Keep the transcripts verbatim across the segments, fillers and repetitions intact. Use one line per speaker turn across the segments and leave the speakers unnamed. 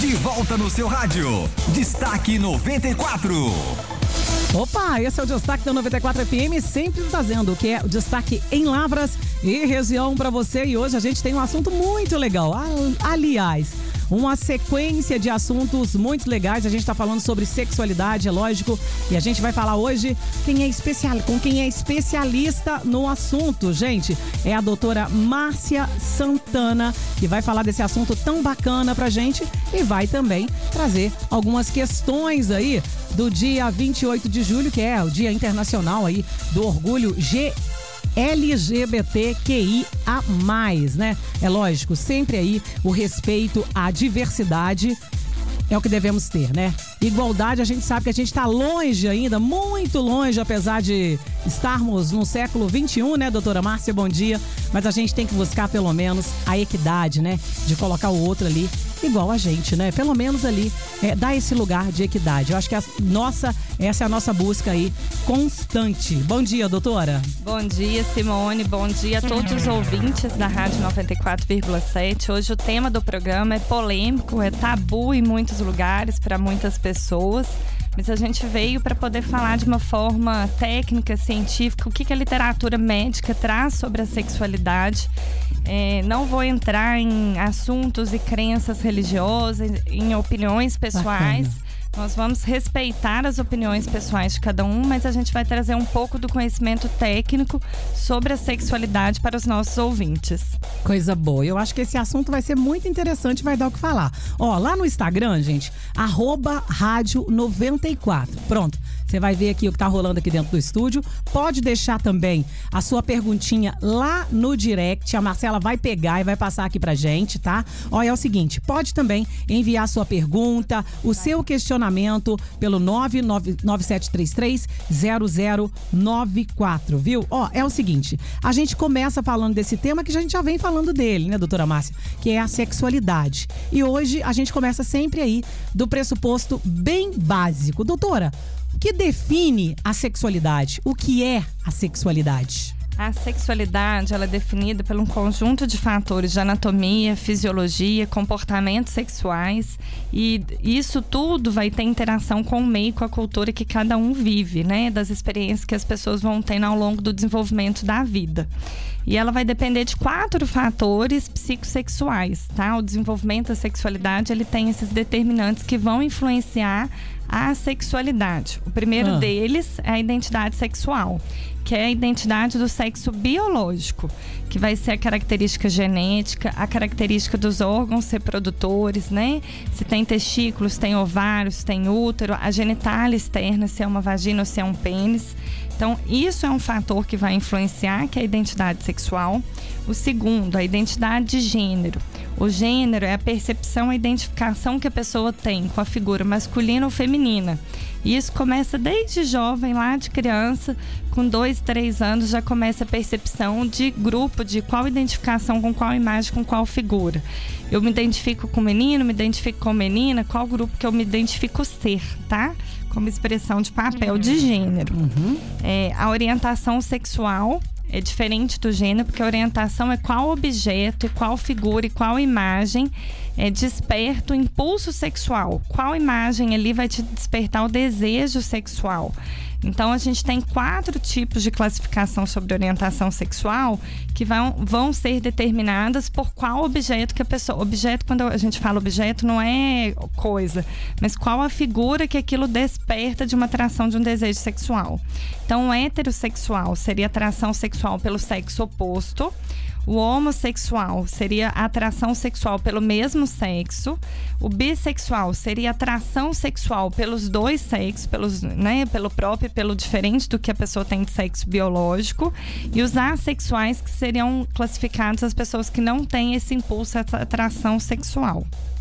De volta no seu rádio. Destaque noventa e quatro.
Opa, esse é o Destaque da noventa e quatro F M, sempre trazendo o que é o destaque em Lavras e região para você. E hoje a gente tem um assunto muito legal. Aliás, uma sequência de assuntos muito legais. A gente está falando sobre sexualidade, é lógico. E a gente vai falar hoje quem é especial, com quem é especialista no assunto, gente. É a doutora Márcia Santana, que vai falar desse assunto tão bacana pra gente e vai também trazer algumas questões aí do dia vinte e oito de julho, que é o Dia Internacional aí do Orgulho G L G B T Q I A mais, né? É lógico, sempre aí o respeito à diversidade é o que devemos ter, né? Igualdade, a gente sabe que a gente está longe ainda, muito longe, apesar de estarmos no século vinte e um, né, doutora Márcia? Bom dia. Mas a gente tem que buscar pelo menos a equidade, né? De colocar o outro ali igual a gente, né? Pelo menos ali, é, dar esse lugar de equidade. Eu acho que a nossa, essa é a nossa busca aí constante. Bom dia, doutora.
Bom dia, Simone. Bom dia a todos os ouvintes da Rádio noventa e quatro vírgula sete. Hoje o tema do programa é polêmico, é tabu em muitos lugares para muitas pessoas. Mas a gente veio para poder falar de uma forma técnica, científica, o que, que a literatura médica traz sobre a sexualidade. É, não vou entrar em assuntos e crenças religiosas, em opiniões pessoais. Bacana. Nós vamos respeitar as opiniões pessoais de cada um, mas a gente vai trazer um pouco do conhecimento técnico sobre a sexualidade para os nossos ouvintes.
Coisa boa. Eu acho que esse assunto vai ser muito interessante, vai dar o que falar. Ó, lá no Instagram, gente, arroba rádio noventa e quatro. Pronto. Você vai ver aqui o que tá rolando aqui dentro do estúdio. Pode deixar também a sua perguntinha lá no direct. A Marcela vai pegar e vai passar aqui pra gente, tá? Ó, é o seguinte, pode também enviar a sua pergunta, o seu questionamento pelo nove nove nove sete três três zero zero nove quatro, viu? Ó, é o seguinte, a gente começa falando desse tema que a gente já vem falando dele, né, doutora Márcia? Que é a sexualidade. E hoje a gente começa sempre aí do pressuposto bem básico. Doutora, o que define a sexualidade? O que é a sexualidade?
A sexualidade, ela é definida por um conjunto de fatores de anatomia, fisiologia, comportamentos sexuais, e isso tudo vai ter interação com o meio, com a cultura que cada um vive, né? Das experiências que as pessoas vão tendo ao longo do desenvolvimento da vida. E ela vai depender de quatro fatores psicossexuais, tá? O desenvolvimento da sexualidade, ele tem esses determinantes que vão influenciar a sexualidade. O primeiro ah. deles é a identidade sexual, que é a identidade do sexo biológico, que vai ser a característica genética, a característica dos órgãos reprodutores, né? Se tem testículos, tem ovários, tem útero, a genitália externa, se é uma vagina ou se é um pênis. Então, isso é um fator que vai influenciar, que é a identidade sexual. O segundo, a identidade de gênero. O gênero é a percepção, a identificação que a pessoa tem com a figura masculina ou feminina. E isso começa desde jovem, lá de criança, com dois, três anos, já começa a percepção de grupo, de qual identificação, com qual imagem, com qual figura. Eu me identifico com menino, me identifico com menina, qual grupo que eu me identifico ser, tá? Como expressão de papel uhum. de gênero. Uhum. É, a orientação sexual é diferente do gênero, porque a orientação é qual objeto, e qual figura e qual imagem é, desperta o impulso sexual. Qual imagem ali vai te despertar o desejo sexual. Então, a gente tem quatro tipos de classificação sobre orientação sexual que vão, vão ser determinadas por qual objeto que a pessoa... Objeto, quando a gente fala objeto, não é coisa, mas qual a figura que aquilo desperta de uma atração, de um desejo sexual. Então, o heterossexual seria atração sexual pelo sexo oposto. O homossexual seria a atração sexual pelo mesmo sexo. O bissexual seria a atração sexual pelos dois sexos, pelos, né, pelo próprio e pelo diferente do que a pessoa tem de sexo biológico. E os assexuais, que seriam classificados as pessoas que não têm esse impulso, essa atração sexual.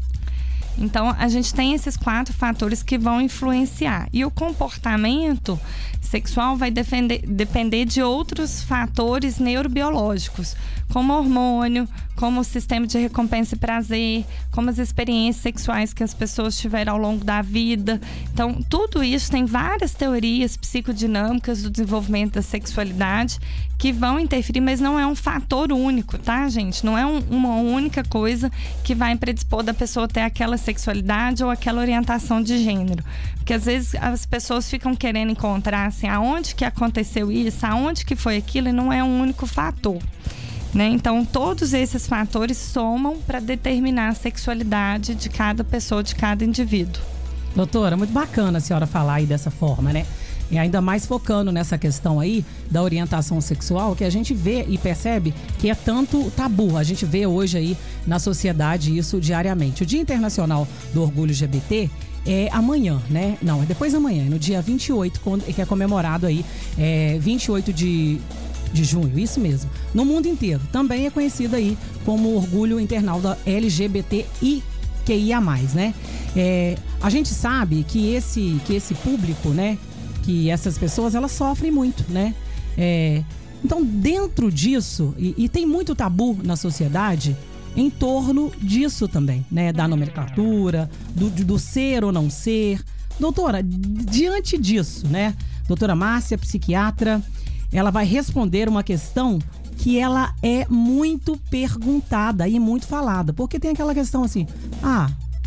Então, a gente tem esses quatro fatores que vão influenciar. E o comportamento sexual vai defender, depender de outros fatores neurobiológicos, como hormônio, como o sistema de recompensa e prazer, como as experiências sexuais que as pessoas tiveram ao longo da vida. Então, tudo isso tem várias teorias psicodinâmicas do desenvolvimento da sexualidade que vão interferir, mas não é um fator único, tá, gente? Não é um, uma única coisa que vai predispor da pessoa ter aquela sexualidade ou aquela orientação de gênero. Porque às vezes as pessoas ficam querendo encontrar assim, aonde que aconteceu isso, aonde que foi aquilo, e não é um único fator. Né? Então, todos esses fatores somam para determinar a sexualidade de cada pessoa, de cada indivíduo.
Doutora, muito bacana a senhora falar aí dessa forma, né? E ainda mais focando nessa questão aí da orientação sexual, que a gente vê e percebe que é tanto tabu. A gente vê hoje aí na sociedade isso diariamente. O Dia Internacional do Orgulho L G B T é amanhã, né? Não, é depois da manhã, é no dia vinte e oito, que é comemorado aí, é, vinte e oito de... de junho, isso mesmo, no mundo inteiro. Também é conhecido aí como Orgulho Internacional da L G B T I Q I A mais, né? É, a gente sabe que esse, que esse público, né? Que essas pessoas, elas sofrem muito, né? É, então, dentro disso, e, e tem muito tabu na sociedade em torno disso também, né? Da nomenclatura, do, do ser ou não ser. Doutora, diante disso, né? Doutora Márcia, psiquiatra, ela vai responder uma questão que ela é muito perguntada e muito falada. Porque tem aquela questão assim, ah,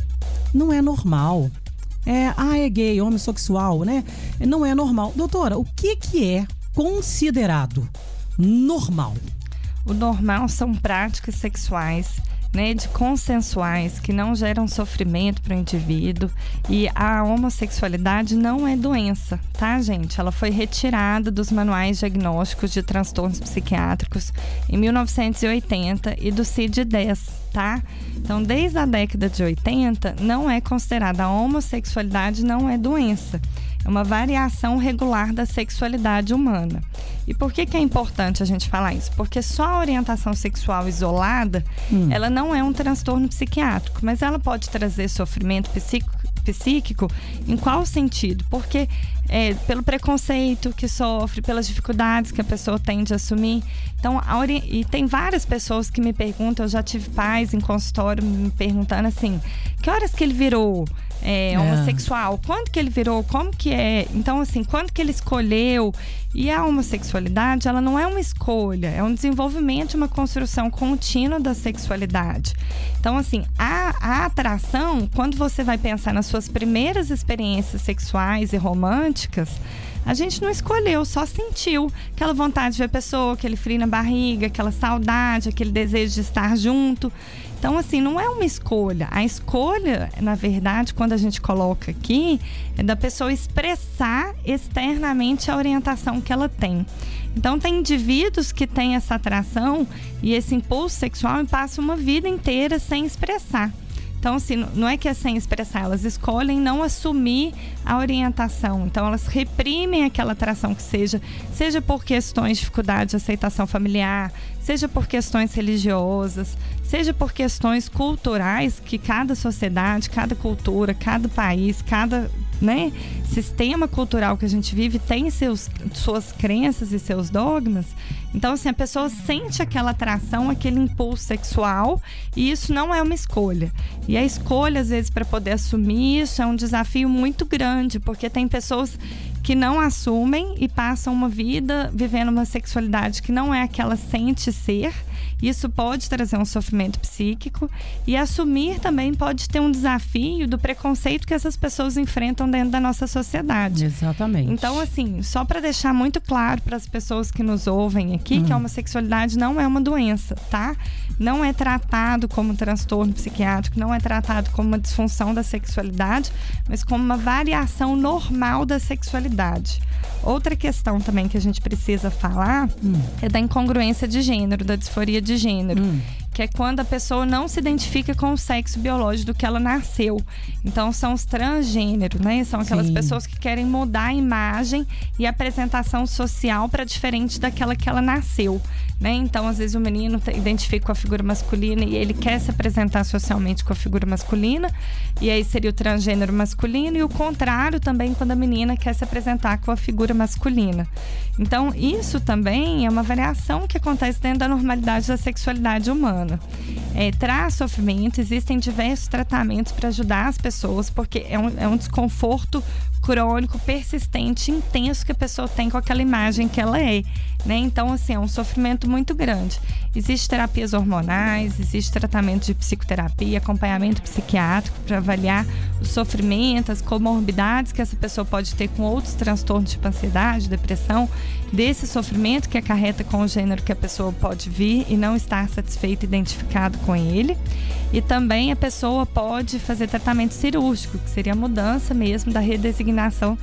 não é normal. É, ah, é gay, homossexual, né? Não é normal. Doutora, o que que é considerado normal?
O normal são práticas sexuais, né, de consensuais, que não geram sofrimento para o indivíduo. E a homossexualidade não é doença, tá, gente? Ela foi retirada dos manuais diagnósticos de transtornos psiquiátricos em mil novecentos e oitenta e do C I D dez, tá? Então, desde a década de oitenta, não é considerada a homossexualidade, não é doença. É uma variação regular da sexualidade humana. E por que que é importante a gente falar isso? Porque só a orientação sexual isolada, hum. ela não é um transtorno psiquiátrico, mas ela pode trazer sofrimento psíquico, psíquico em qual sentido? Porque é, pelo preconceito que sofre, pelas dificuldades que a pessoa tem de assumir. Então, a ori... e tem várias pessoas que me perguntam, eu já tive pais em consultório me perguntando assim, que horas que ele virou é, homossexual? É. Quando que ele virou? Como que é? Então, assim, quando que ele escolheu? E a homossexualidade, ela não é uma escolha, é um desenvolvimento, uma construção contínua da sexualidade. Então, assim, a, a atração, quando você vai pensar nas suas primeiras experiências sexuais e românticas, a gente não escolheu, só sentiu aquela vontade de ver a pessoa, aquele frio na barriga, aquela saudade, aquele desejo de estar junto. Então, assim, não é uma escolha. A escolha, na verdade, quando a gente coloca aqui, é da pessoa expressar externamente a orientação que ela tem. Então, tem indivíduos que têm essa atração e esse impulso sexual e passam uma vida inteira sem expressar. Então, assim, não é que é sem expressar, elas escolhem não assumir a orientação. Então, elas reprimem aquela atração que seja, seja por questões de dificuldade de aceitação familiar, seja por questões religiosas, seja por questões culturais, que cada sociedade, cada cultura, cada país, cada, né, sistema cultural que a gente vive tem seus, suas crenças e seus dogmas. Então, assim, a pessoa sente aquela atração, aquele impulso sexual, e isso não é uma escolha. E a escolha, às vezes, para poder assumir isso é um desafio muito grande, porque tem pessoas que não assumem e passam uma vida vivendo uma sexualidade que não é a que ela sente ser. Isso pode trazer um sofrimento psíquico, e assumir também pode ter um desafio do preconceito que essas pessoas enfrentam dentro da nossa sociedade.
Exatamente.
Então, assim, só para deixar muito claro para as pessoas que nos ouvem aqui, hum. que a homossexualidade não é uma doença, tá? Não é tratado como um transtorno psiquiátrico, não é tratado como uma disfunção da sexualidade, mas como uma variação normal da sexualidade. Outra questão também que a gente precisa falar hum. é da incongruência de gênero, da disforia de gênero. Hum. Que é quando a pessoa não se identifica com o sexo biológico do que ela nasceu. Então, são os transgêneros, né? São aquelas Sim. pessoas que querem mudar a imagem e a apresentação social para diferente daquela que ela nasceu, né? Então, às vezes o menino identifica com a figura masculina e ele quer se apresentar socialmente com a figura masculina, e aí seria o transgênero masculino, e o contrário também quando a menina quer se apresentar com a figura masculina. Então, isso também é uma variação que acontece dentro da normalidade da sexualidade humana. É, traz sofrimento, existem diversos tratamentos para ajudar as pessoas, porque é um, é um desconforto crônico, persistente, intenso que a pessoa tem com aquela imagem que ela é, né? Então, assim, é um sofrimento muito grande. Existem terapias hormonais, existe tratamento de psicoterapia, acompanhamento psiquiátrico para avaliar o sofrimento, as comorbidades que essa pessoa pode ter com outros transtornos, tipo ansiedade, depressão, desse sofrimento que acarreta com o gênero que a pessoa pode vir e não estar satisfeita, identificado com ele. E também a pessoa pode fazer tratamento cirúrgico, que seria a mudança mesmo da redesignação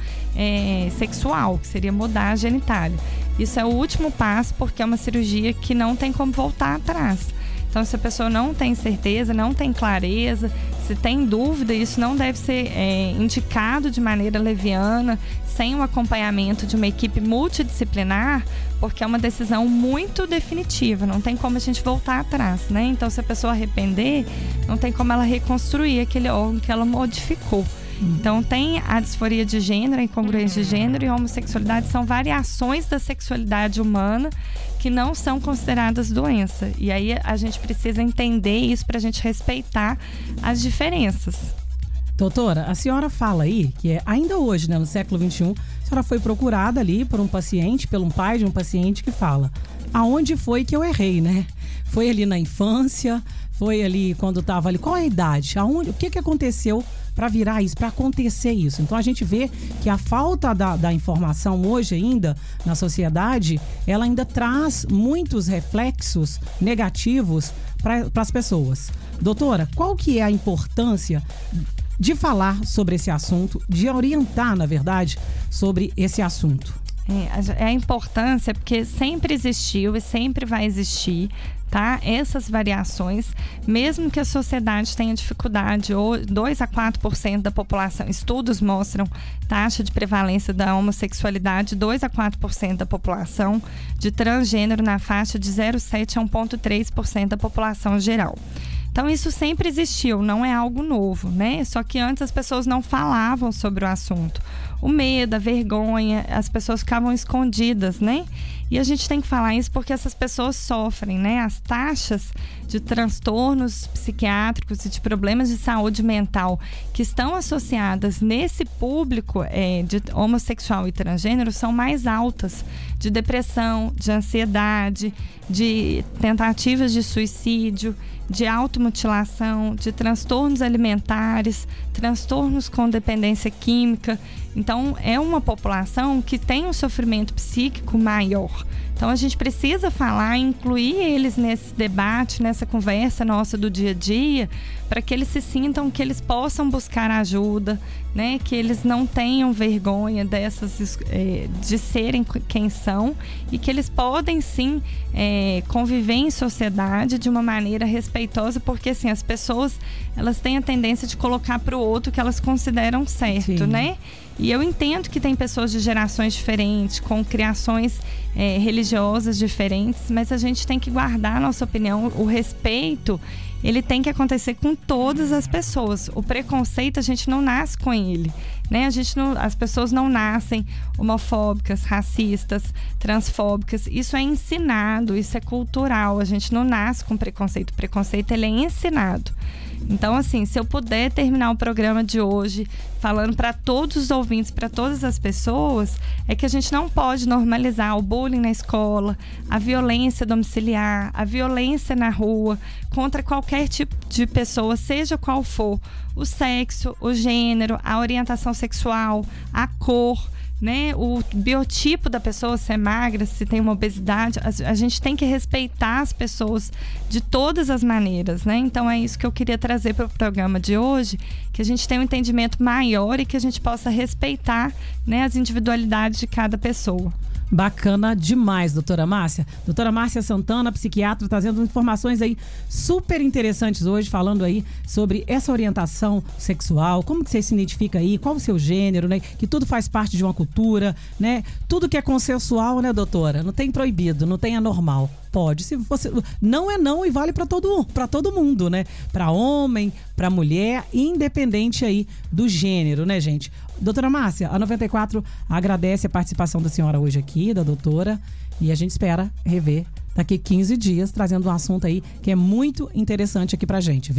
é, sexual, que seria mudar a genitália. Isso é o último passo, porque é uma cirurgia que não tem como voltar atrás. Então, se a pessoa não tem certeza, não tem clareza, se tem dúvida, isso não deve ser é, indicado de maneira leviana, sem o acompanhamento de uma equipe multidisciplinar, porque é uma decisão muito definitiva, não tem como a gente voltar atrás, né? Então, se a pessoa arrepender, não tem como ela reconstruir aquele órgão que ela modificou. Então, tem a disforia de gênero, a incongruência de gênero e a homossexualidade são variações da sexualidade humana que não são consideradas doença. E aí a gente precisa entender isso para a gente respeitar as diferenças.
Doutora, a senhora fala aí que é, ainda hoje, né, no século vinte e um, a senhora foi procurada ali por um paciente, pelo um pai de um paciente que fala: aonde foi que eu errei, né? Foi ali na infância, foi ali quando estava ali, qual é a idade? Aonde, o que, que aconteceu para virar isso, para acontecer isso? Então a gente vê que a falta da, da informação hoje ainda na sociedade, ela ainda traz muitos reflexos negativos para as pessoas. Doutora, qual que é a importância de falar sobre esse assunto, de orientar, na verdade, sobre esse assunto?
É, a importância, porque sempre existiu e sempre vai existir, tá? Essas variações, mesmo que a sociedade tenha dificuldade, ou dois a quatro por cento da população, estudos mostram taxa de prevalência da homossexualidade, dois a quatro por cento da população, de transgênero na faixa de zero vírgula sete a um vírgula três por cento da população geral. Então, isso sempre existiu, não é algo novo, né? Só que antes as pessoas não falavam sobre o assunto. O medo, a vergonha, as pessoas ficavam escondidas, né? E a gente tem que falar isso porque essas pessoas sofrem, né? As taxas de transtornos psiquiátricos e de problemas de saúde mental que estão associadas nesse público é, de homossexual e transgênero são mais altas, de depressão, de ansiedade, de tentativas de suicídio, de automutilação, de transtornos alimentares, transtornos com dependência química. Então, é uma população que tem um sofrimento psíquico maior. Então, a gente precisa falar, incluir eles nesse debate, nessa conversa nossa do dia a dia, para que eles se sintam que eles possam buscar ajuda, né? Que eles não tenham vergonha dessas, é, de serem quem são e que eles podem, sim, é, conviver em sociedade de uma maneira respeitosa, porque, assim, as pessoas, elas têm a tendência de colocar para o outro o que elas consideram certo, sim, né? E eu entendo que tem pessoas de gerações diferentes, com criações é, religiosas diferentes, mas a gente tem que guardar a nossa opinião. O respeito, ele tem que acontecer com todas as pessoas. O preconceito, a gente não nasce com ele, né? A gente não, as pessoas não nascem homofóbicas, racistas, transfóbicas. Isso é ensinado, isso é cultural. A gente não nasce com preconceito. O preconceito, ele é ensinado. Então, assim, se eu puder terminar o programa de hoje falando para todos os ouvintes, para todas as pessoas, é que a gente não pode normalizar o bullying na escola, a violência domiciliar, a violência na rua, contra qualquer tipo de pessoa, seja qual for, o sexo, o gênero, a orientação sexual, a cor, né? O biotipo da pessoa, se é magra, se tem uma obesidade, a, a gente tem que respeitar as pessoas de todas as maneiras, né? Então é isso que eu queria trazer para o programa de hoje, que a gente tenha um entendimento maior e que a gente possa respeitar, né, as individualidades de cada pessoa.
Bacana demais, doutora Márcia. Doutora Márcia Santana, psiquiatra, trazendo informações aí super interessantes hoje, falando aí sobre essa orientação sexual, como que você se identifica aí, qual o seu gênero, né? Que tudo faz parte de uma cultura, né? Tudo que é consensual, né, doutora? Não tem proibido, não tem anormal. Pode, se você não é não e vale para todo para todo mundo, né? Para homem, para mulher, independente aí do gênero, né, gente? Doutora Márcia, a noventa e quatro agradece a participação da senhora hoje aqui, da doutora, e a gente espera rever daqui quinze dias, trazendo um assunto aí que é muito interessante aqui pra gente, viu?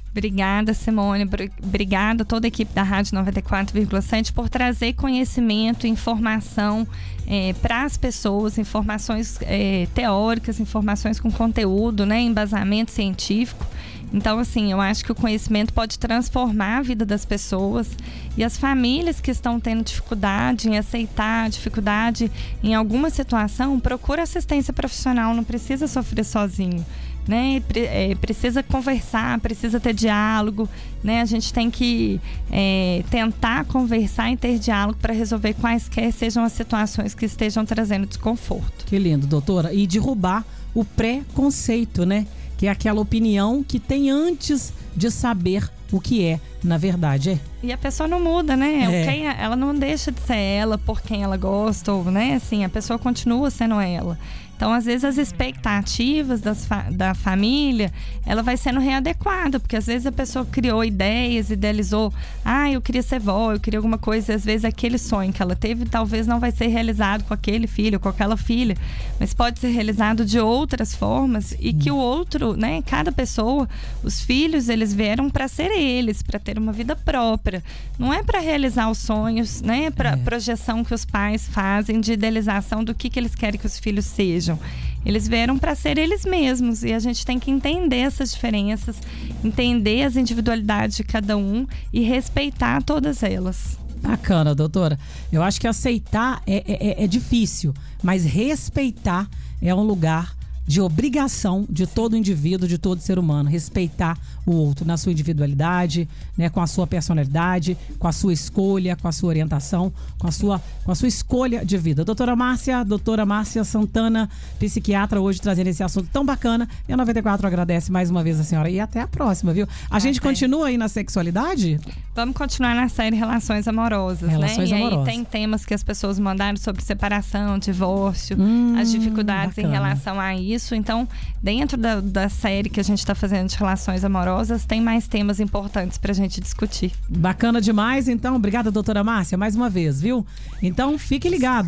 Obrigada, Simone. Obrigada a toda a equipe da Rádio noventa e quatro vírgula sete por trazer conhecimento, informação é, para as pessoas, informações é, teóricas, informações com conteúdo, né, embasamento científico. Então, assim, eu acho que o conhecimento pode transformar a vida das pessoas, e as famílias que estão tendo dificuldade em aceitar, dificuldade em alguma situação, procura assistência profissional, não precisa sofrer sozinho. Né? É, precisa conversar, precisa ter diálogo, né? A gente tem que é, tentar conversar e ter diálogo para resolver quaisquer sejam as situações que estejam trazendo desconforto.
Que lindo, doutora. E derrubar o preconceito, né? Que é aquela opinião que tem antes de saber o que é, na verdade. É.
E a pessoa não muda, né?
É.
Quem, ela não deixa de ser ela por quem ela gosta, ou, né? Assim, a pessoa continua sendo ela. Então, às vezes, as expectativas das fa- da família, ela vai sendo readequada, porque às vezes a pessoa criou ideias, idealizou, ah, eu queria ser vó, eu queria alguma coisa, e às vezes aquele sonho que ela teve talvez não vai ser realizado com aquele filho, com aquela filha, mas pode ser realizado de outras formas, e que o outro, né, cada pessoa, os filhos, eles vieram para ser eles, para ter uma vida própria. Não é para realizar os sonhos, né, para é. projeção que os pais fazem de idealização do que, que eles querem que os filhos sejam. Eles vieram para ser eles mesmos, e a gente tem que entender essas diferenças, entender as individualidades de cada um e respeitar todas elas.
Bacana, doutora. Eu acho que aceitar é, é, é difícil, mas respeitar é um lugar de obrigação de todo indivíduo, de todo ser humano. Respeitar o outro na sua individualidade, né, com a sua personalidade, com a sua escolha, com a sua orientação, com a sua, com a sua escolha de vida. Doutora Márcia, doutora Márcia Santana, psiquiatra, hoje trazendo esse assunto tão bacana. E a noventa e quatro agradece mais uma vez a senhora, e até a próxima, viu? A ah, gente tem. continua aí na sexualidade?
Vamos continuar na série Relações Amorosas,
Relações
né?
Amorosas.
E aí tem temas que as pessoas mandaram sobre separação, divórcio,
hum,
as dificuldades
bacana.
em relação a isso. Então, dentro da, da série que a gente está fazendo de Relações Amorosas, tem mais temas importantes para a gente discutir.
Bacana demais, então. Obrigada, doutora Márcia, mais uma vez, viu? Então, fique ligado.